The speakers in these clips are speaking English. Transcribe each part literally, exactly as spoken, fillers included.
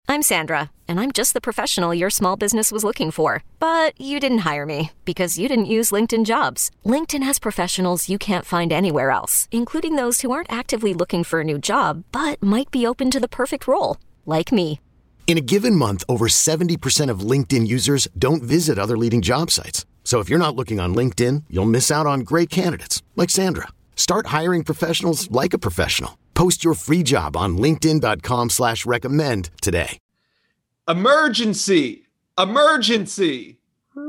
I'm Sandra, and I'm just the professional your small business was looking for. But you didn't hire me because you didn't use LinkedIn Jobs. LinkedIn has professionals you can't find anywhere else, including those who aren't actively looking for a new job, but might be open to the perfect role, like me. In a given month, over seventy percent of LinkedIn users don't visit other leading job sites. So if you're not looking on LinkedIn, you'll miss out on great candidates like Sandra. Start hiring professionals like a professional. Post your free job on linkedin.com slash recommend today. Emergency! Emergency!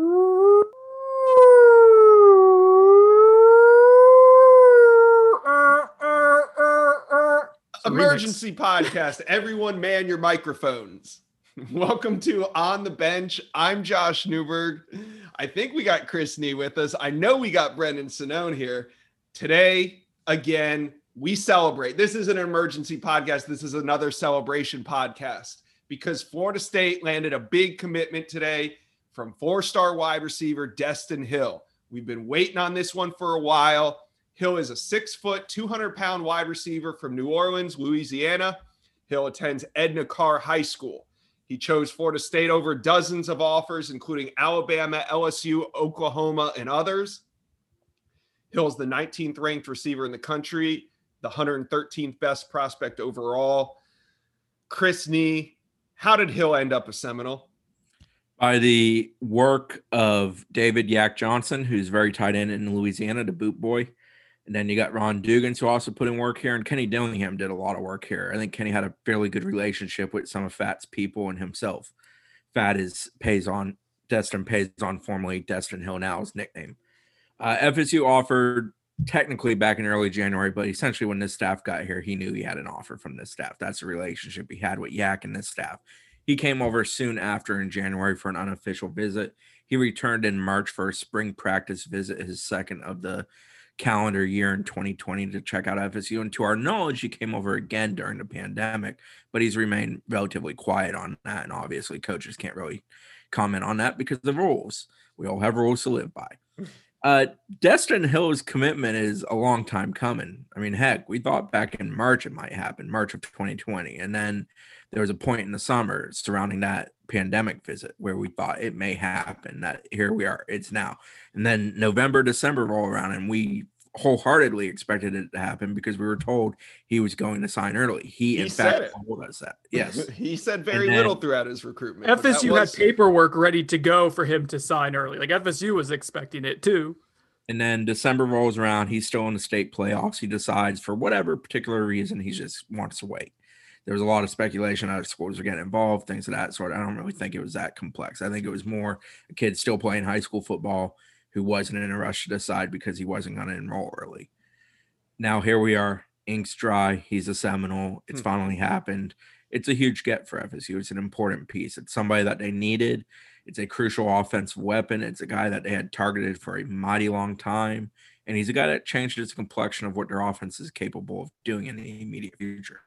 Emergency podcast. Everyone man your microphones. Welcome to On the Bench. I'm Josh Newberg. I think we got Chris Nee with us. I know we got Brendan Sonnone here. Today, again, we celebrate. This is an emergency podcast. This is another celebration podcast because Florida State landed a big commitment today from four-star wide receiver Destin Hill. We've been waiting on this one for a while. Hill is a six-foot, two hundred pound wide receiver from New Orleans, Louisiana. Hill attends Edna Karr High School. He chose Florida State over dozens of offers, including Alabama, L S U, Oklahoma, and others. Hill is the nineteenth ranked receiver in the country, the one hundred thirteenth best prospect overall. Chris Nee, how did Hill end up a Seminole? By the work of David Yak Johnson, who's very tight end in Louisiana, the boot boy. And then you got Ron Dugans, who also put in work here, and Kenny Dillingham did a lot of work here. I think Kenny had a fairly good relationship with some of Fat's people and himself. Fat is Payson, Destin Payson, formerly Destin Hill, now his nickname. Uh, F S U offered technically back in early January, but essentially when this staff got here, he knew he had an offer from this staff. That's the relationship he had with Yak and this staff. He came over soon after in January for an unofficial visit. He returned in March for a spring practice visit, his second of the calendar year in twenty twenty, to check out F S U. And to our knowledge, he came over again during the pandemic, but he's remained relatively quiet on that. And obviously coaches can't really comment on that because of the rules. We all have rules to live by. Uh, Destin Hill's commitment is a long time coming. I mean, heck, we thought back in March it might happen, March of twenty twenty. And then there was a point in the summer surrounding that pandemic visit where we thought it may happen, that here we are, it's now. And then November, December roll around, and we wholeheartedly expected it to happen because we were told he was going to sign early. He, he in fact, it. told us that. Yes. He said very then, little throughout his recruitment. F S U was... had paperwork ready to go for him to sign early. Like F S U was expecting it too. And then December rolls around. He's still in the state playoffs. He decides for whatever particular reason, he just wants to wait. There was a lot of speculation how schools are getting involved, things of that sort. I don't really think it was that complex. I think it was more a kid still playing high school football who wasn't in a rush to decide because he wasn't going to enroll early. Now here we are. Ink's dry. He's a Seminole. It's hmm. finally happened. It's a huge get for F S U. It's an important piece. It's somebody that they needed. It's a crucial offensive weapon. It's a guy that they had targeted for a mighty long time. And he's a guy that changed its complexion of what their offense is capable of doing in the immediate future.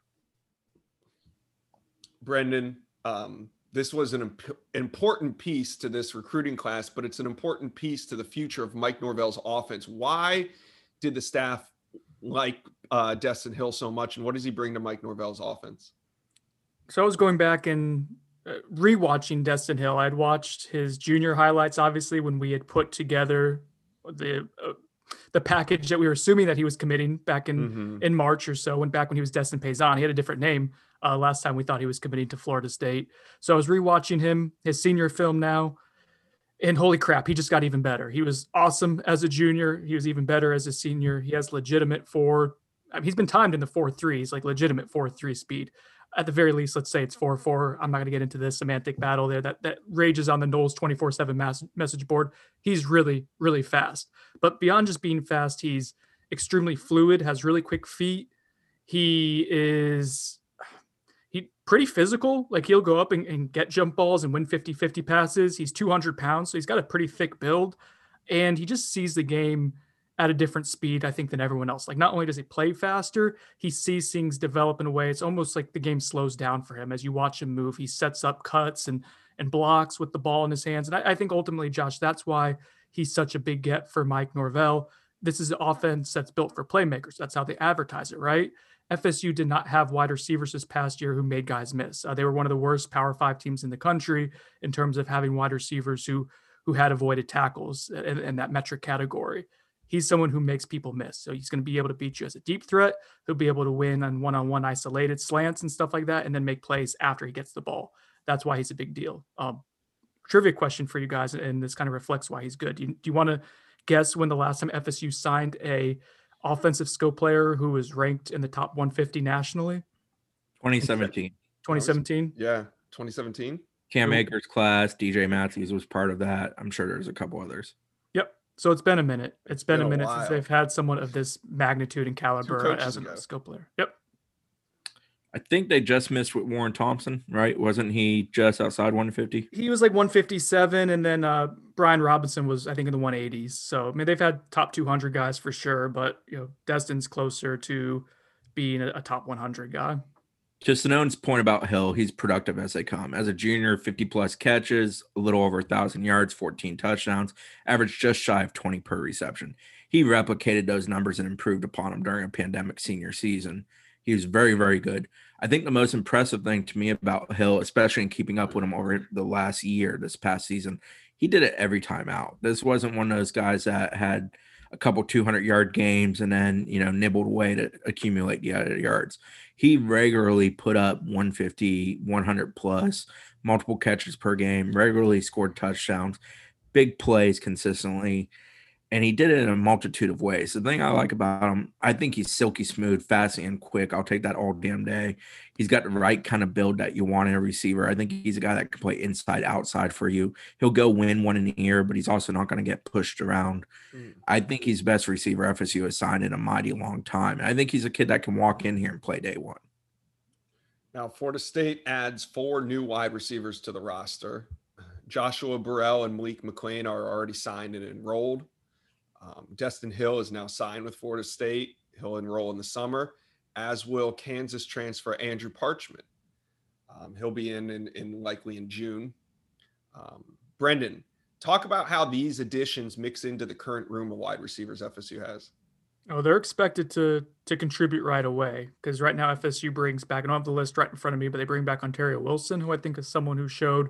Brendan, um, this was an imp- important piece to this recruiting class, but it's an important piece to the future of Mike Norvell's offense. Why did the staff like uh, Destin Hill so much, and what does he bring to Mike Norvell's offense? So I was going back and uh, rewatching Destin Hill. I'd watched his junior highlights, obviously, when we had put together the uh, the package that we were assuming that he was committing back in, mm-hmm. in March or so, when back when he was Destin Payson. He had a different name. Uh, last time we thought he was committing to Florida State. So I was rewatching him, his senior film now, and holy crap, he just got even better. He was awesome as a junior. He was even better as a senior. He has legitimate four. I mean, he's been timed in the four threes, like legitimate four three speed. At the very least, let's say it's four four. I'm not going to get into this semantic battle there that, that rages on the Knowles twenty-four seven mass message board. He's really, really fast. But beyond just being fast, he's extremely fluid, has really quick feet. He is... He pretty physical. Like he'll go up and, and get jump balls and win fifty-fifty passes. He's two hundred pounds, so he's got a pretty thick build. And he just sees the game at a different speed, I think, than everyone else. Like not only does he play faster, he sees things develop in a way. It's almost like the game slows down for him as you watch him move. He sets up cuts and and blocks with the ball in his hands. And I, I think ultimately, Josh, that's why he's such a big get for Mike Norvell. This is an offense that's built for playmakers. That's how they advertise it, right? F S U did not have wide receivers this past year who made guys miss. Uh, they were one of the worst Power Five teams in the country in terms of having wide receivers who who had avoided tackles in, in that metric category. He's someone who makes people miss. So he's going to be able to beat you as a deep threat. He'll be able to win on one-on-one isolated slants and stuff like that, and then make plays after he gets the ball. That's why he's a big deal. Um, trivia question for you guys, and this kind of reflects why he's good. Do you, do you want to guess when the last time F S U signed a offensive skill player who was ranked in the top one fifty nationally? twenty seventeen. twenty seventeen? Yeah, twenty seventeen. Cam Akers class, D J Matthews was part of that. I'm sure there's a couple others. Yep. So it's been a minute. It's been, Been a a minute while. since they've had someone of this magnitude and caliber coaches as a ago. skill player. Yep. I think they just missed with Warren Thompson, right? Wasn't he just outside one fifty? He was like one fifty-seven, and then uh, Brian Robinson was, I think, in the one eighties. So I mean, they've had top two hundred guys for sure, but you know, Destin's closer to being a, a top one hundred guy. To Sinone's point about Hill, he's productive as they come. As a junior, fifty plus catches, a little over one thousand yards, fourteen touchdowns, averaged just shy of twenty per reception. He replicated those numbers and improved upon them during a pandemic senior season. He was very, very good. I think the most impressive thing to me about Hill, especially in keeping up with him over the last year, this past season, he did it every time out. This wasn't one of those guys that had a couple two hundred yard games and then, you know, nibbled away to accumulate the other yards. He regularly put up one fifty, one hundred plus, multiple catches per game, regularly scored touchdowns, big plays consistently. And he did it in a multitude of ways. The thing I like about him, I think he's silky smooth, fast and quick. I'll take that all damn day. He's got the right kind of build that you want in a receiver. I think he's a guy that can play inside, outside for you. He'll go win one in the ear, but he's also not going to get pushed around. Mm. I think he's the best receiver F S U has signed in a mighty long time. And I think he's a kid that can walk in here and play day one. Now, Florida State adds four new wide receivers to the roster. Joshua Burrell and Malik McClain are already signed and enrolled. Um, Destin Hill is now signed with Florida State. He'll enroll in the summer, as will Kansas transfer Andrew Parchment. Um, he'll be in, in, in likely in June. Um, Brendan, talk about how these additions mix into the current room of wide receivers F S U has. Oh, they're expected to to contribute right away because right now F S U brings back, I don't have the list right in front of me, but they bring back Ontario Wilson, who I think is someone who showed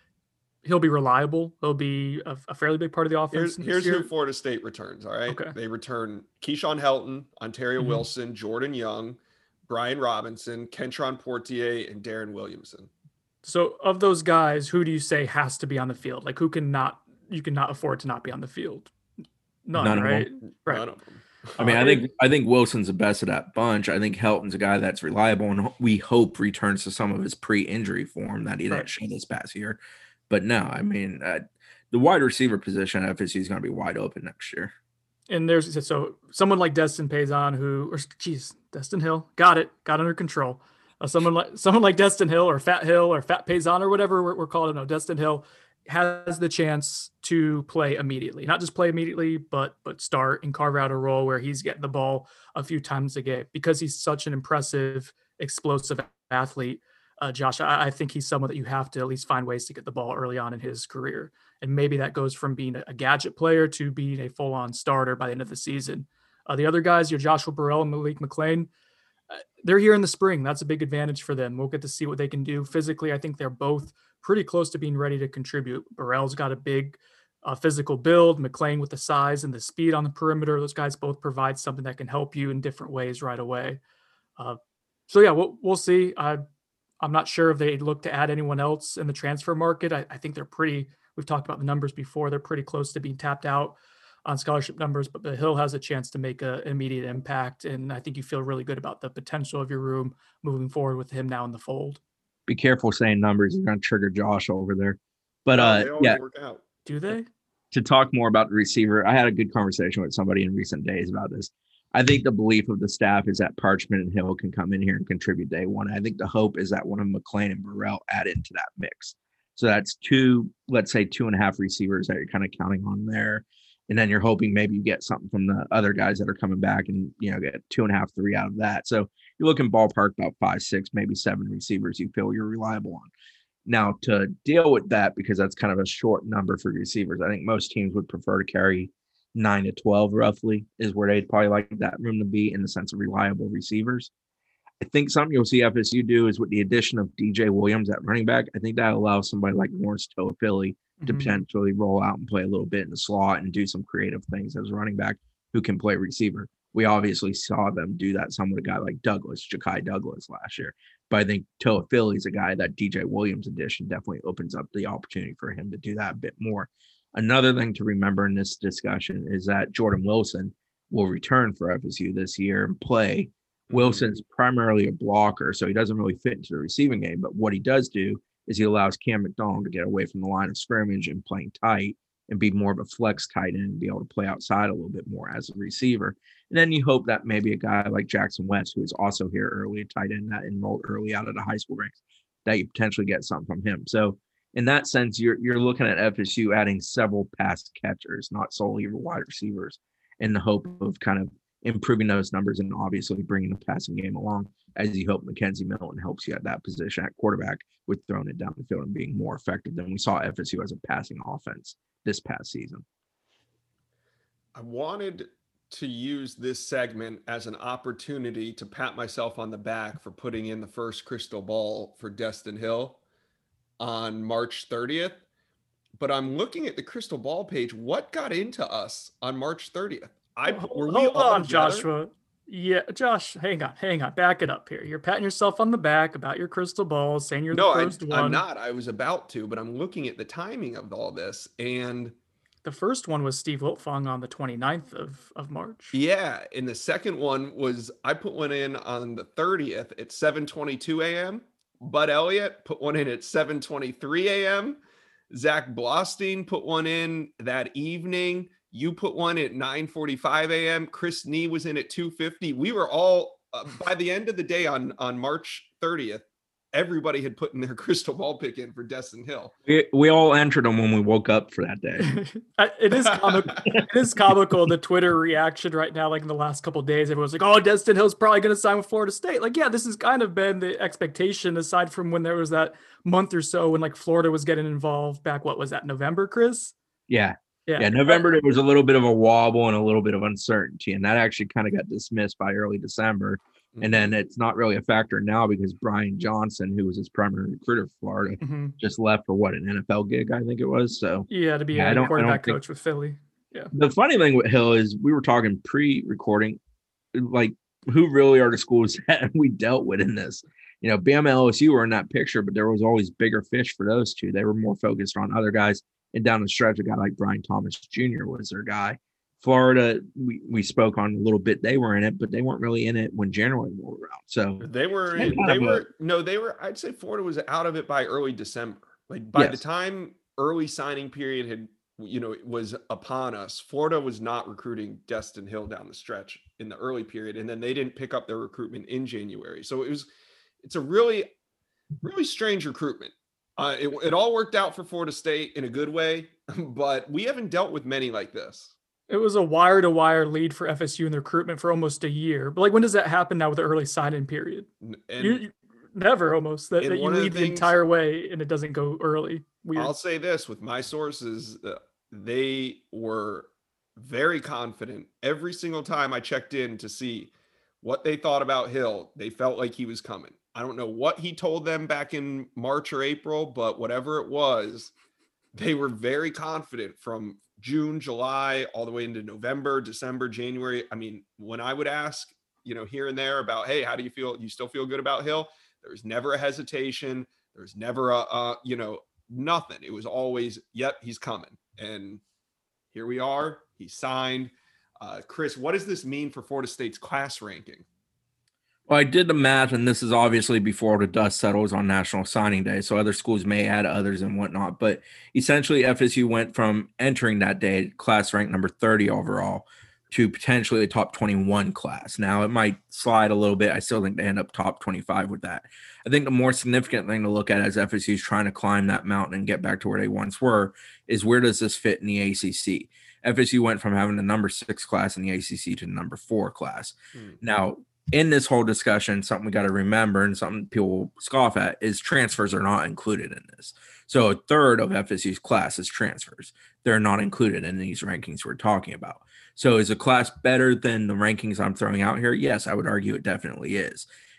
he'll be reliable. He'll be a, a fairly big part of the offense. Here's, here's who Florida State returns, all right? Okay. They return Keyshawn Helton, Ontario Mm-hmm. Wilson, Jordan Young, Brian Robinson, Kentron Portier, and Darren Williamson. So of those guys, who do you say has to be on the field? Like who can not, you cannot afford to not be on the field? None, None of right? Them. Right. None of them. I mean, I think I think Wilson's the best of that bunch. I think Helton's a guy that's reliable and we hope returns to some of his pre-injury form that he didn't Right. show this past year. But no, I mean, uh, the wide receiver position at F S U is going to be wide open next year. And there's so someone like Destin Payson who, or geez, Destin Hill, got it, got under control. Uh, someone like someone like Destin Hill or Fat Hill or Fat Payson or whatever we're, we're calling him. No, Destin Hill has the chance to play immediately, not just play immediately, but but start and carve out a role where he's getting the ball a few times a game because he's such an impressive, explosive athlete. Uh, Josh, I, I think he's someone that you have to at least find ways to get the ball early on in his career. And maybe that goes from being a, a gadget player to being a full-on starter by the end of the season. Uh, the other guys, your Joshua Burrell and Malik McClain, uh, they're here in the spring. That's a big advantage for them. We'll get to see what they can do. Physically, I think they're both pretty close to being ready to contribute. Burrell's got a big uh, physical build. McClain with the size and the speed on the perimeter. Those guys both provide something that can help you in different ways right away. Uh, so, yeah, we'll, we'll see. I I'm not sure if they look to add anyone else in the transfer market. I, I think they're pretty, we've talked about the numbers before. They're pretty close to being tapped out on scholarship numbers, but the Hill has a chance to make a, an immediate impact. And I think you feel really good about the potential of your room moving forward with him now in the fold. Be careful saying numbers. You're going to trigger Josh over there. But No, uh, they always yeah, work out. Do they? to talk more about the receiver, I had a good conversation with somebody in recent days about this. I think the belief of the staff is that Parchment and Hill can come in here and contribute day one. I think the hope is that one of McClain and Burrell add into that mix. So that's two, let's say two and a half receivers that you're kind of counting on there. And then you're hoping maybe you get something from the other guys that are coming back and, you know, get two and a half, three out of that. So you're looking ballpark about five, six, maybe seven receivers you feel you're reliable on. Now, to deal with that, because that's kind of a short number for receivers, I think most teams would prefer to carry nine to twelve roughly is where they'd probably like that room to be in the sense of reliable receivers. I think something you'll see F S U do is with the addition of D J Williams at running back. I think that allows somebody like Lawrence Toafili to Mhm. potentially roll out and play a little bit in the slot and do some creative things as a running back who can play receiver. We obviously saw them do that some with a guy like Douglas, Ja'Kai Douglas last year. But I think Toafili is a guy that D J Williams addition definitely opens up the opportunity for him to do that a bit more. Another thing to remember in this discussion is that Jordan Wilson will return for F S U this year and play. Wilson's primarily a blocker, so he doesn't really fit into the receiving game. But what he does do is he allows Cam McDonald to get away from the line of scrimmage and playing tight and be more of a flex tight end and be able to play outside a little bit more as a receiver. And then you hope that maybe a guy like Jackson West, who is also here early, a tight end that enrolled early out of the high school ranks, that you potentially get something from him. So in that sense, you're you're looking at F S U adding several pass catchers, not solely wide receivers, in the hope of kind of improving those numbers and obviously bringing the passing game along, as you hope Mackenzie Milton helps you at that position at quarterback with throwing it down the field and being more effective than we saw F S U as a passing offense this past season. I wanted to use this segment as an opportunity to pat myself on the back for putting in the first crystal ball for Destin Hill on March thirtieth. But I'm looking at the crystal ball page. What got into us on March thirtieth? I were we Hold all on, together? Joshua. Yeah, Josh, hang on, hang on. Back it up here. You're patting yourself on the back about your crystal ball, saying you're No, the I, first one. I'm not. I was about to, but I'm looking at the timing of all this. And The first one was Steve Wiltfong on the twenty-ninth of, of March. yeah, and the second one was I put one in on the thirtieth at seven twenty-two a.m. Bud Elliott put one in at seven twenty-three a.m. Zach Blostein put one in that evening. You put one at nine forty-five a.m. Chris Nee was in at two fifty. We were all, uh, by the end of the day on, on March thirtieth, everybody had put in their crystal ball pick in for Destin Hill. We, we all entered them when we woke up for that day. It is comical. It is comical, the Twitter reaction right now, like in the last couple of days. Everyone's like, oh, Destin Hill's probably going to sign with Florida State. Like, yeah, this has kind of been the expectation, aside from when there was that month or so when like Florida was getting involved back. What was that, November, Chris? Yeah. Yeah. Yeah, November there was a little bit of a wobble and a little bit of uncertainty, and that actually kind of got dismissed by early December. And then it's not really a factor now because Brian Johnson, who was his primary recruiter for Florida, Mhm. just left for what, an N F L gig, I think it was. So Yeah, to be Yeah, I a don't- I quarterback don't think- coach with Philly. Yeah. the funny thing with Hill is we were talking pre-recording, like who really are the schools that we dealt with in this? You know, B M and L S U were in that picture, but there was always bigger fish for those two. They were more focused on other guys. And down the stretch, a guy like Brian Thomas Junior was their guy. Florida, we, we spoke on a little bit. They were in it, but they weren't really in it when January rolled around. So They were, Kind they of a- were, no, they were, I'd say Florida was out of it by early December. Like by the Yes. time early signing period had, you know, was upon us, Florida was not recruiting Destin Hill down the stretch in the early period. And then they didn't pick up their recruitment in January. So it was, it's a really, really strange recruitment. Uh, it, it all worked out for Florida State in a good way, but we haven't dealt with many like this. It was a wire to wire lead for F S U in the recruitment for almost a year. But like, when does that happen now with the early sign-in period? N- And you, you- never almost that, and that you one of the lead the, things- entire way and it doesn't go early. Weird. I'll say this with my sources, uh, they were very confident every single time I checked in to see what they thought about Hill. They felt like he was coming. I don't know what he told them back in March or April, but whatever it was, they were very confident from June, July, all the way into November, December, January. I mean, when I would ask, you know, here and there about, hey, how do you feel? You still feel good about Hill? There was never a hesitation. There was never a, uh, you know, nothing. It was always, yep, he's coming. And here we are. He signed. Uh, Chris, what does this mean for Florida State's class ranking? Well, I did the math, and this is obviously before the dust settles on National Signing Day, so other schools may add others and whatnot. But essentially, F S U went from entering that day class ranked number thirty overall to potentially a top twenty-one class. Now, it might slide a little bit. I still think they end up top twenty-five with that. I think the more significant thing to look at as F S U is trying to climb that mountain and get back to where they once were is where does this fit in the A C C? F S U went from having the number six class in the A C C to the number four class. Hmm. Now, in this whole discussion, something we got to remember and something people scoff at is transfers are not included in this. So a third of F S U's class is transfers. They're not included in these rankings we're talking about. So is a class better than the rankings I'm throwing out here? Yes, I would argue it definitely is.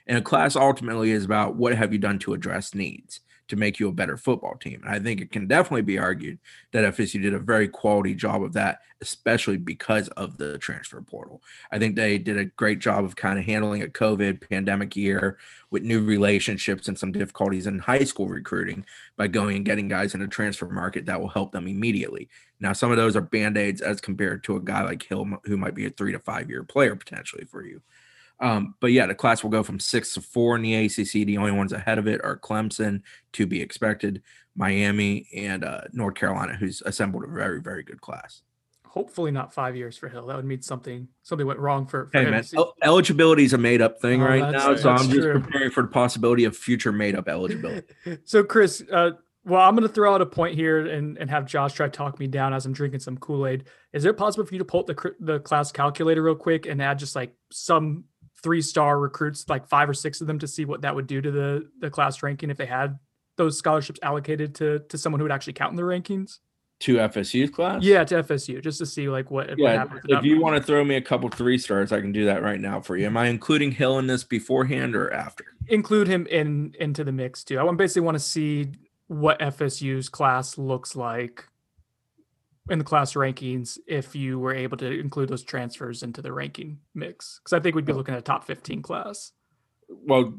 And a class ultimately is about what have you done to address needs to make you a better football team. And I think it can definitely be argued that F S U did a very quality job of that, especially because of the transfer portal. I think they did a great job of kind of handling a COVID pandemic year with new relationships and some difficulties in high school recruiting by going and getting guys in a transfer market that will help them immediately. Now, some of those are Band-Aids as compared to a guy like Hill, who might be a three to five year player potentially for you. Um, but yeah, the class will go from six to four in the A C C. The only ones ahead of it are Clemson, to be expected, Miami, and uh, North Carolina, who's assembled a very, very good class. Hopefully not five years for Hill. That would mean something something went wrong for, for hey, him. man, el- eligibility is a made-up thing oh, right now, so I'm just true. preparing for the possibility of future made-up eligibility. So, Chris, uh, well, I'm going to throw out a point here and, and have Josh try to talk me down as I'm drinking some Kool-Aid. Is it possible for you to pull up the the class calculator real quick and add just like some three-star recruits, like five or six of them, to see what that would do to the, the class ranking if they had those scholarships allocated to, to someone who would actually count in the rankings? To F S U's class? Yeah, to F S U, just to see like what, yeah, what happened. If you want to throw me a couple three stars, I can do that right now for you. Am I including Hill in this beforehand or after? Include him in into the mix too. I basically want to see what F S U's class looks like in the class rankings if you were able to include those transfers into the ranking mix, because I think we'd be looking at a top fifteen class. Well,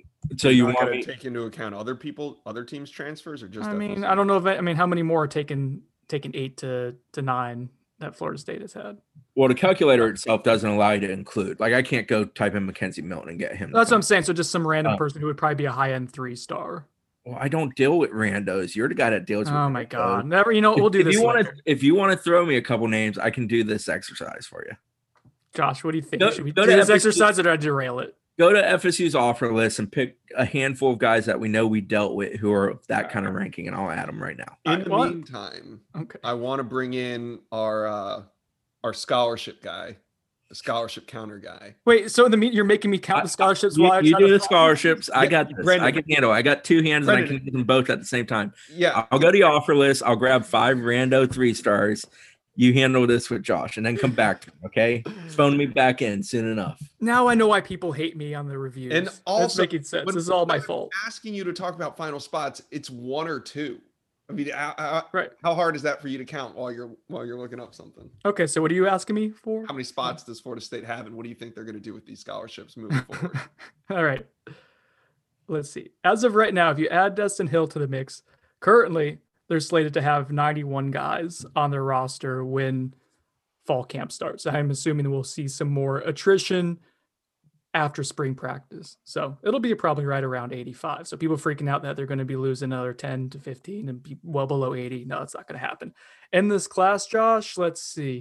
so you want to take into account other people, other teams' transfers, or just? I F S U? mean, I don't know if I, I mean how many more are taking taking eight to to nine that Florida State has had. Well, the calculator itself doesn't allow you to include. Like, I can't go type in Mackenzie Milton and get him. That's what I'm saying. So just some random uh, person who would probably be a high end three star. Well, I don't deal with randos. You're the guy that deals with Oh randos. my God. Never, you know, we'll do if this. You wanna, if you want to throw me a couple names, I can do this exercise for you. Josh, what do you think? Go, Should we do this F S U exercise or did I derail it? Go to F S U's offer list and pick a handful of guys that we know we dealt with who are of that kind of ranking, and I'll add them right now. In the what? meantime, okay. I want to bring in our uh, our scholarship guy, the scholarship counter guy. Wait, so in the mean you're making me count the scholarships I, while you, I you try do to the scholarships. I got this. Brendan. I can handle it. I got two hands Brendan. and I can do them both at the same time. Yeah, I'll go to the offer list. I'll grab five rando three stars. You handle this with Josh and then come back to me, okay? Phone me back in soon enough. Now I know why people hate me on the reviews. And also, that's making sense. This is all my fault. Asking you to talk about final spots, it's one or two. I mean, how, how, right. how hard is that for you to count while you're while you're looking up something? Okay, so what are you asking me for? How many spots does Florida State have, and what do you think they're going to do with these scholarships moving forward? All right. Let's see. As of right now, if you add Destin Hill to the mix, currently they're slated to have ninety-one guys on their roster when fall camp starts. I'm assuming we'll see some more attrition after spring practice. So it'll be probably right around eighty-five. So people freaking out that they're going to be losing another ten to fifteen and be well below eighty. No, it's not going to happen. In this class, Josh, let's see.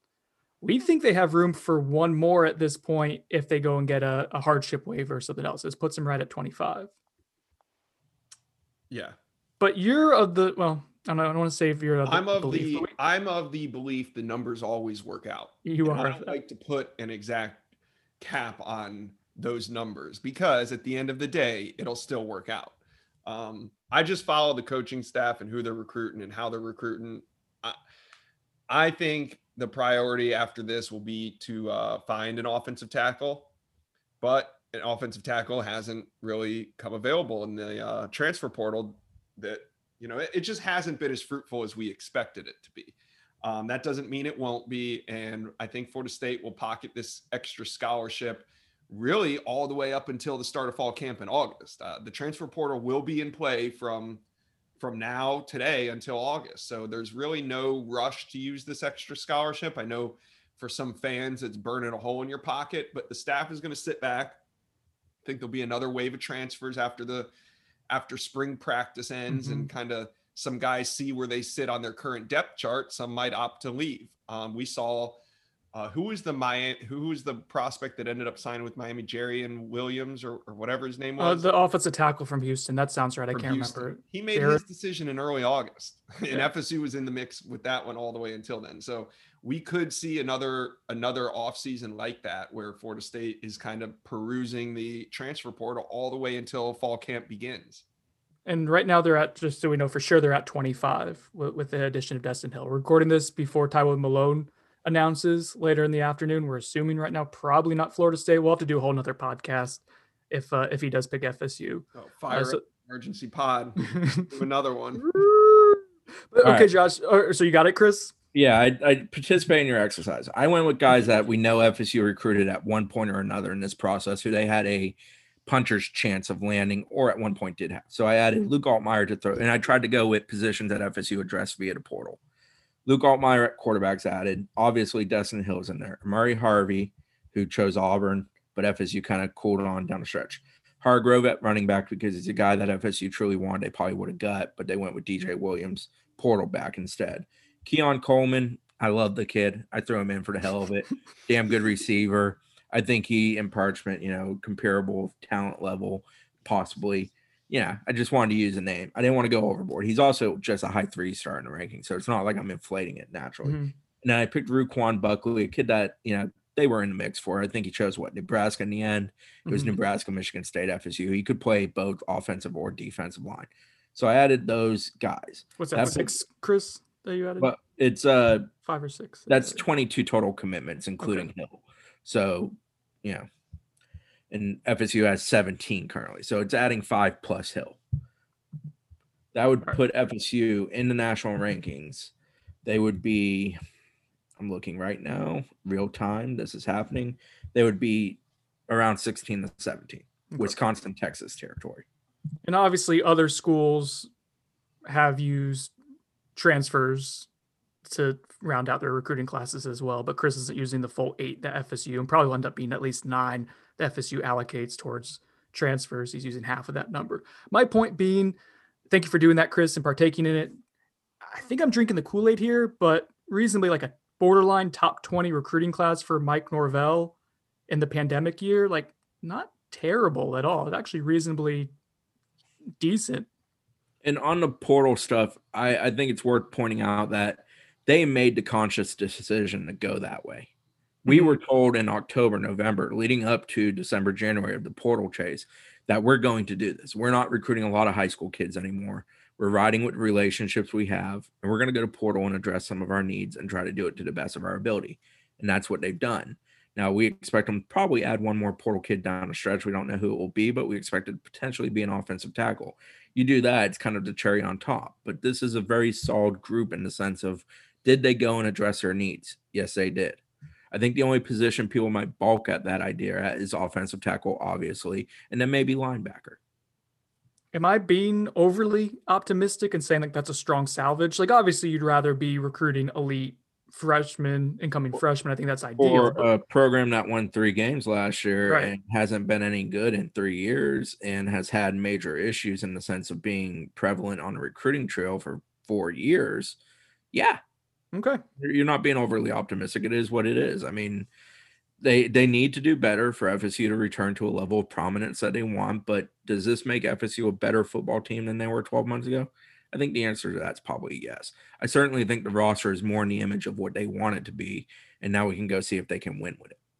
We think they have room for one more at this point if they go and get a, a hardship waiver or something else. This puts them right at twenty-five. Yeah. But you're of the, well, I don't, know, I don't want to say if you're of the I'm of belief, the I'm of the belief the numbers always work out. You and are. I don't like to put an exact cap on those numbers because at the end of the day, it'll still work out. Um, I just follow the coaching staff and who they're recruiting and how they're recruiting. I, I think the priority after this will be to uh, find an offensive tackle, but an offensive tackle hasn't really come available in the uh, transfer portal. That, you know, it, it just hasn't been as fruitful as we expected it to be. Um, that doesn't mean it won't be. And I think Florida State will pocket this extra scholarship really all the way up until the start of fall camp in August. Uh, the transfer portal will be in play from, from now today until August. So there's really no rush to use this extra scholarship. I know for some fans, it's burning a hole in your pocket, but the staff is going to sit back. I think there'll be another wave of transfers after the, after spring practice ends mm-hmm. and kind of some guys see where they sit on their current depth chart. Some might opt to leave. Um, we saw uh, who was the Miami, who was the prospect that ended up signing with Miami, Jerry and Williams or, or whatever his name was. Uh, the offensive tackle from Houston. That sounds right. From I can't Houston. remember. He made Jared. his decision in early August, and yeah. F S U was in the mix with that one all the way until then. So we could see another another offseason like that where Florida State is kind of perusing the transfer portal all the way until fall camp begins. And right now they're at, just so we know for sure, they're at twenty-five with, with the addition of Destin Hill. We're recording this before Tywone Malone announces later in the afternoon. We're assuming right now probably not Florida State. We'll have to do a whole nother podcast if uh, if he does pick F S U. Oh, fire Uh, so- up emergency pod. Do another one. But, okay, right. Josh. uh, So you got it, Chris? Yeah, I, I participate in your exercise. I went with guys that we know F S U recruited at one point or another in this process, who they had a puncher's chance of landing, or at one point did have. So I added Luke Altmaier to throw, and I tried to go with positions that F S U addressed via the portal. Luke Altmaier at quarterbacks added. Obviously, Destin Hill's in there. Murray Harvey, who chose Auburn, but F S U kind of cooled on down the stretch. Hargrove at running back because he's a guy that F S U truly wanted. They probably would have got, but they went with D J Williams, portal back instead. Keon Coleman, I love the kid. I throw him in for the hell of it. Damn good receiver. I think he and Parchment, you know, comparable talent level, possibly. Yeah, I just wanted to use a name. I didn't want to go overboard. He's also just a high three star in the ranking, so it's not like I'm inflating it naturally. Mm-hmm. And then I picked Ruquan Buckley, a kid that, you know, they were in the mix for. I think he chose what, Nebraska in the end. It was Mm-hmm. Nebraska, Michigan State, F S U. He could play both offensive or defensive line. So I added those guys. What's that? That Six, Chris? That you added? But it's uh Five or six? that's twenty-two total commitments, including Okay. Hill. So, you know, and F S U has seventeen currently. So it's adding five plus Hill. That would Right. put F S U in the national rankings. They would be, I'm looking right now, real time. This is happening. They would be around sixteen to seventeen, Okay. Wisconsin, Texas territory. And obviously, other schools have used transfers to round out their recruiting classes as well. But Chris isn't using the full eight that F S U, and probably will end up being at least nine that F S U allocates towards transfers. He's using half of that number. My point being, thank you for doing that, Chris, and partaking in it. I think I'm drinking the Kool-Aid here, but reasonably like a borderline top twenty recruiting class for Mike Norvell in the pandemic year. Like, not terrible at all. It's actually reasonably decent. And on the portal stuff, I, I think it's worth pointing out that they made the conscious decision to go that way. We Mhm. were told in October, November, leading up to December, January of the portal chase, that we're going to do this. We're not recruiting a lot of high school kids anymore. We're riding with relationships we have, and we're going to go to portal and address some of our needs and try to do it to the best of our ability. And that's what they've done. Now, we expect them to probably add one more portal kid down the stretch. We don't know who it will be, but we expect it to potentially be an offensive tackle. You do that, it's kind of the cherry on top. But this is a very solid group in the sense of, did they go and address their needs? Yes, they did. I think the only position people might balk at that idea at is offensive tackle, obviously, and then maybe linebacker. Am I being overly optimistic and saying like that's a strong salvage? Like, obviously, you'd rather be recruiting elite freshmen, incoming freshmen. I think that's ideal. Or but- a program that won three games last year Right. and hasn't been any good in three years and has had major issues in the sense of being prevalent on the recruiting trail for four years. Yeah, Okay. you're you're not being overly optimistic. It is what it is. I mean, they they need to do better for F S U to return to a level of prominence that they want. But does this make F S U a better football team than they were twelve months ago? I think the answer to that's probably yes. I certainly think the roster is more in the image of what they want it to be, and now we can go see if they can win with it.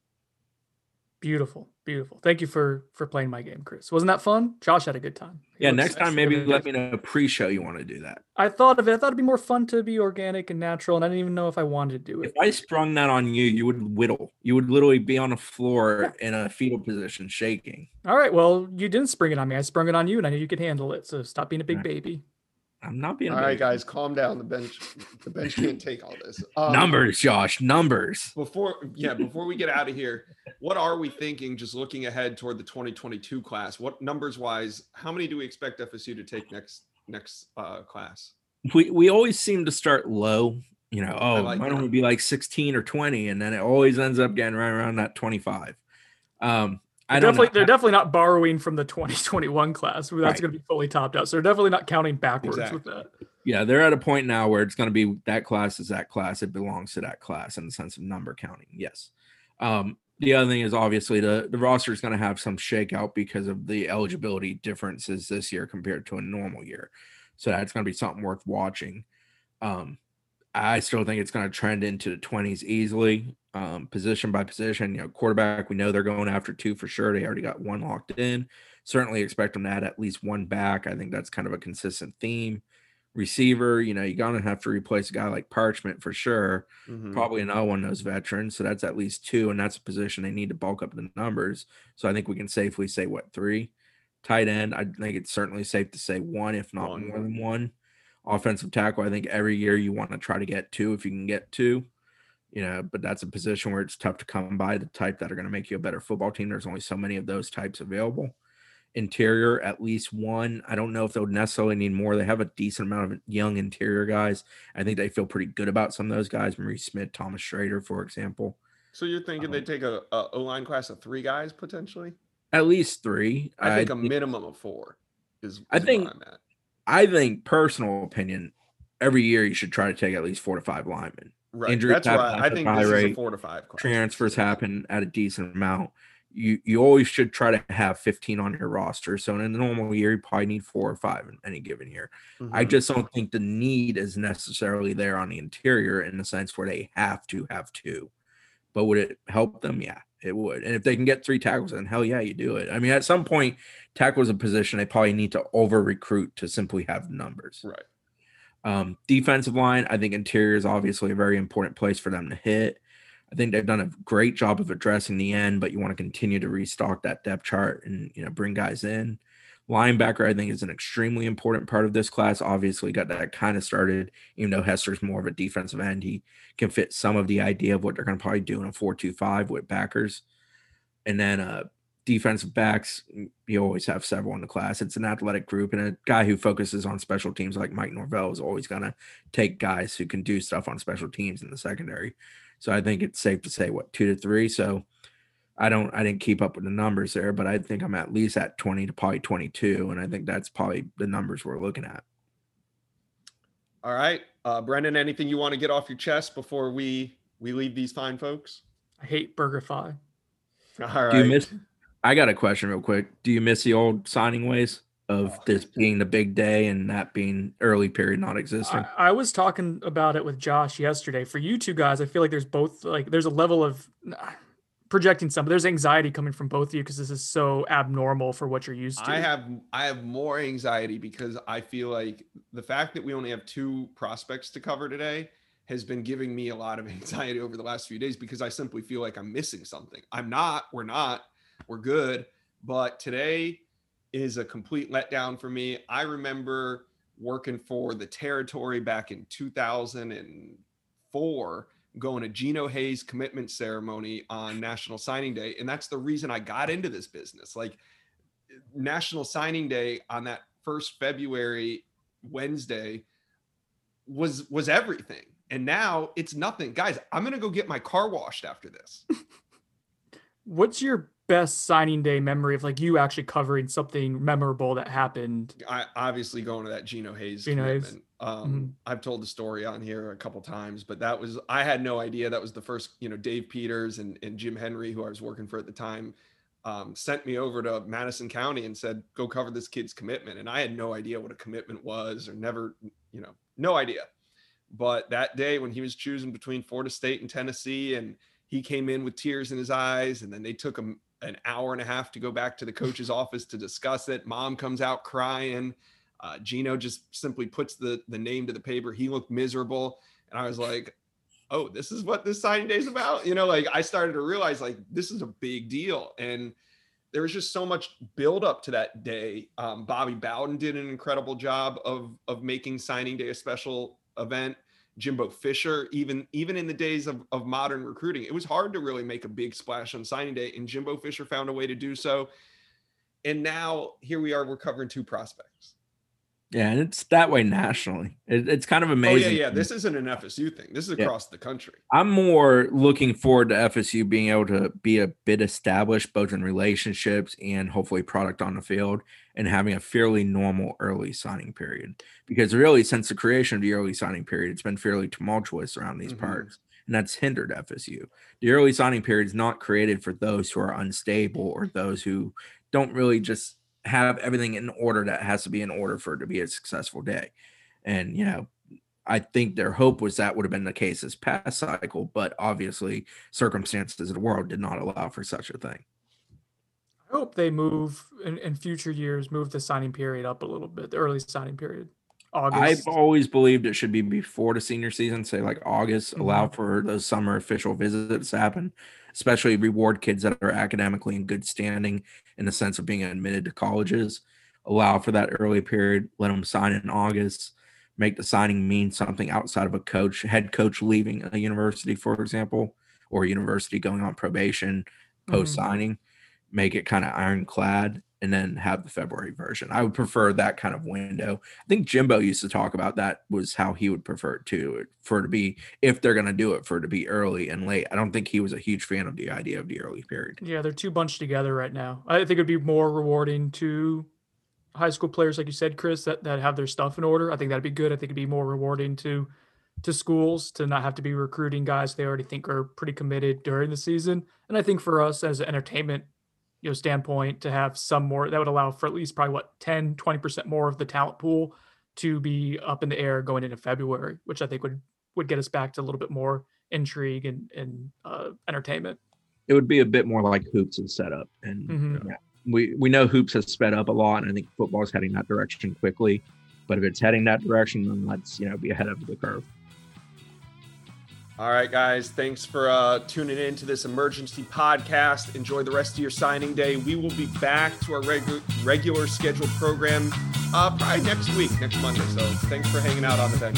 Beautiful. Beautiful. Thank you for for playing my game, Chris. Wasn't that fun? Josh had a good time. He Yeah, looks next time maybe extra let me know pre-show you want to do that. I thought of it. I thought it'd be more fun to be organic and natural, and I didn't even know if I wanted to do If it. I sprung that on you, you would whittle. You would literally be on the floor in a fetal position, shaking. All right. Well, you didn't spring it on me. I sprung it on you, and I knew you could handle it. So stop being a big Right. baby. I'm not being. a All right, baby. guys, calm down. The bench, the bench can't take all this. Um, Numbers, Josh. Numbers. Before, yeah, before we get out of here, what are we thinking? Just looking ahead toward the twenty twenty-two class, what numbers wise? How many do we expect F S U to take next next uh, class? We we always seem to start low. You know, oh, like might that. only be like sixteen or twenty, and then it always ends up getting right around that twenty-five. Um, I They're don't definitely, know. they're definitely not borrowing from the twenty twenty-one class. That's Right. going to be fully topped out. So they're definitely not counting backwards with Exactly. that. Yeah, they're at a point now where it's going to be that class is that class. It belongs to that class in the sense of number counting. Yes. Um, the other thing is obviously the, the roster is going to have some shakeout because of the eligibility differences this year compared to a normal year. So that's going to be something worth watching. Um, I still think it's going to trend into the twenties easily, um, position by position. You know, quarterback, we know they're going after two for sure. They already got one locked in. Certainly expect them to add at least one back. I think that's kind of a consistent theme. Receiver, you know, you're gonna have to replace a guy like Parchment for sure. Mhm. Probably another one of those veterans. So that's at least two, and that's a position they need to bulk up the numbers. So I think we can safely say what three. Tight end, I think it's certainly safe to say one, if not One. more than one. Offensive tackle, I think every year you want to try to get two if you can get two. You know, but that's a position where it's tough to come by the type that are going to make you a better football team. There's only so many of those types available. Interior, at least one. I don't know if they'll necessarily need more. They have a decent amount of young interior guys. I think they feel pretty good about some of those guys. Maurice Smith, Thomas Schrader, for example. So you're thinking Um, they take a, a O-line class of three guys potentially? At least three. I think I a minimum of four is, is I think- where I'm at. I think, personal opinion, every year you should try to take at least four to five linemen. Right. Injuries That's happen why at I such think a high this is a rate. four to five class. Transfers happen at a decent amount. You you always should try to have fifteen on your roster. So in a normal year, you probably need four or five in any given year. I Mhm. just don't think the need is necessarily there on the interior in the sense where they have to have two. But would it help them? Yeah, it would. And if they can get three tackles, then hell yeah, you do it. I mean, at some point, tackle is a position they probably need to over recruit to simply have numbers. Right. Um, defensive line, I think interior is obviously a very important place for them to hit. I think they've done a great job of addressing the end, but you want to continue to restock that depth chart and, you know, bring guys in. Linebacker, I think, is an extremely important part of this class. Obviously, got that kind of started, even though Hester's more of a defensive end. He can fit some of the idea of what they're going to probably do in a four two five with backers. And then uh, defensive backs, you always have several in the class. It's an athletic group, and a guy who focuses on special teams like Mike Norvell is always going to take guys who can do stuff on special teams in the secondary. So I think it's safe to say, what, two to three? So I don't, I didn't keep up with the numbers there, but I think I'm at least at twenty to probably twenty-two. And I think that's probably the numbers we're looking at. All right. Uh, Brendan, anything you want to get off your chest before we, we leave these fine folks? I hate BurgerFi. All right. Do you miss, I got a question real quick. Do you miss the old signing ways of Oh. this being the big day and that being early period not existing? I, I was talking about it with Josh yesterday. For you two guys, I feel like there's both like there's a level of uh, projecting some, but there's anxiety coming from both of you because this is so abnormal for what you're used to. I have I have more anxiety because I feel like the fact that we only have two prospects to cover today has been giving me a lot of anxiety over the last few days because I simply feel like I'm missing something. I'm not, we're not, we're good. But today is a complete letdown for me. I remember working for the Territory back in two thousand four, going to Geno Hayes commitment ceremony on National Signing Day. And that's the reason I got into this business. Like National Signing Day on that first February Wednesday was, was everything. And now it's nothing. Guys, I'm going to go get my car washed after this. What's your best signing day memory of like you actually covering something memorable that happened? I obviously going to that Geno Hayes Geno Hayes. commitment. Um, Mhm. I've told the story on here a couple times, but that was, I had no idea that was the first, you know, Dave Peters and, and Jim Henry, who I was working for at the time, um, sent me over to Madison County and said, go cover this kid's commitment. And I had no idea what a commitment was or never, you know, no idea. But that day when he was choosing between Florida State and Tennessee, and he came in with tears in his eyes, and then they took him an hour and a half to go back to the coach's office to discuss it. Mom comes out crying. Uh, Geno just simply puts the, the name to the paper. He looked miserable. And I was like, oh, this is what this signing day is about. You know, like I started to realize like, this is a big deal. And there was just so much build up to that day. Um, Bobby Bowden did an incredible job of, of making signing day a special event. Jimbo Fisher, even, even in the days of, of modern recruiting, it was hard to really make a big splash on signing day, and Jimbo Fisher found a way to do so. And now here we are, we're covering two prospects. Yeah, and it's that way nationally. It, it's kind of Oh amazing. yeah, yeah. This isn't an F S U thing. This is Yeah. across the country. I'm more looking forward to F S U being able to be a bit established both in relationships and hopefully product on the field, and having a fairly normal early signing period. Because really, since the creation of the early signing period, it's been fairly tumultuous around these Mhm. parts, and that's hindered F S U. The early signing period is not created for those who are unstable or those who don't really just have everything in order that has to be in order for it to be a successful day. And, you know, I think their hope was that would have been the case this past cycle, but obviously circumstances of the world did not allow for such a thing. I hope they move in, in future years, move the signing period up a little bit, the early signing period. August. I've always believed it should be before the senior season, say like August, Mhm. allow for those summer official visits to happen, especially reward kids that are academically in good standing in the sense of being admitted to colleges. Allow for that early period, let them sign in August, make the signing mean something outside of a coach, head coach leaving a university, for example, or a university going on probation post signing, make it kind of ironclad, and then have the February version. I would prefer that kind of window. I think Jimbo used to talk about that was how he would prefer it too, for it to be, if they're going to do it, for it to be early and late. I don't think he was a huge fan of the idea of the early period. Yeah, they're too bunched together right now. I think it'd be more rewarding to high school players, like you said, Chris, that, that have their stuff in order. I think that'd be good. I think it'd be more rewarding to to schools to not have to be recruiting guys they already think are pretty committed during the season. And I think for us as an entertainment you know, standpoint, to have some more, that would allow for at least probably what, ten, twenty percent more of the talent pool to be up in the air going into February, which I think would, would get us back to a little bit more intrigue and, and uh, entertainment. It would be a bit more like hoops is set up. And Mm-hmm. yeah, we, we know hoops has sped up a lot, and I think football is heading that direction quickly. But if it's heading that direction, then let's, you know, be ahead of the curve. All right, guys. Thanks for uh, tuning in to this emergency podcast. Enjoy the rest of your signing day. We will be back to our regu- regular scheduled program uh, probably next week, next Monday. So thanks for hanging out on the bench.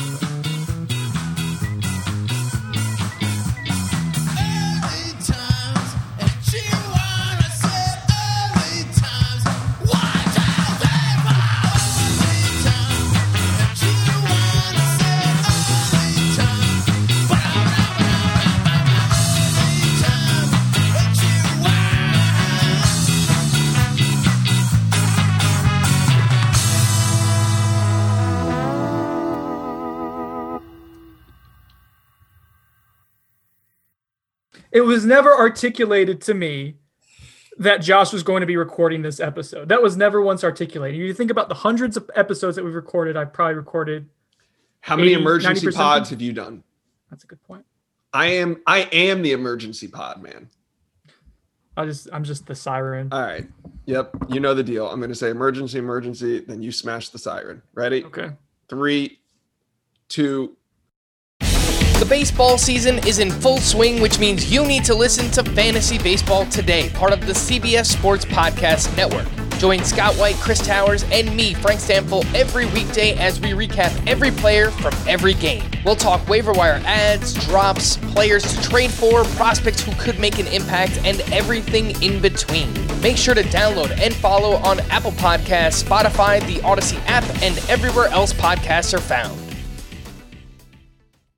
It was never articulated to me that Josh was going to be recording this episode. That was never once articulated. You think about the hundreds of episodes that we've recorded. I've probably recorded. How many eighty, emergency ninety percent pods have you done? That's a good point. I am I am the emergency pod, man. I just I'm just the siren. All right. Yep. You know the deal. I'm going to say emergency, emergency. Then you smash the siren. Ready? Okay. Three, two. The baseball season is in full swing, which means you need to listen to Fantasy Baseball Today, part of the C B S Sports Podcast Network. Join Scott White, Chris Towers, and me, Frank Stample, every weekday as we recap every player from every game. We'll talk waiver wire ads, drops, players to trade for, prospects who could make an impact, and everything in between. Make sure to download and follow on Apple Podcasts, Spotify, the Odyssey app, and everywhere else podcasts are found.